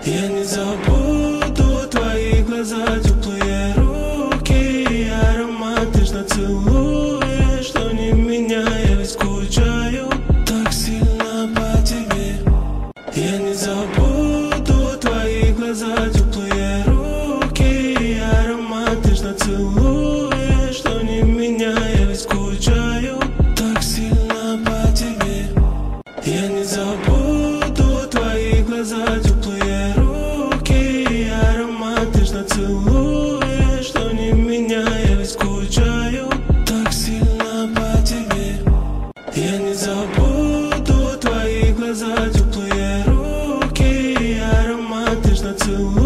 Я не забуду твои глаза, теплые руки и аромат, нежно целуешь, что не меня, я ведь скучаю так сильно по тебе. Я не забуду твои глаза, теплые руки и аромат, нежно целуешь, что не меня, я ведь скучаю так сильно по тебе. Я не забуду твои глаза, теплые руки и аромат, нежно целуешь, что не меня, я ведь скучаю так сильно по тебе. Я не забуду твои глаза, теплые руки и аромат, нежно целуешь.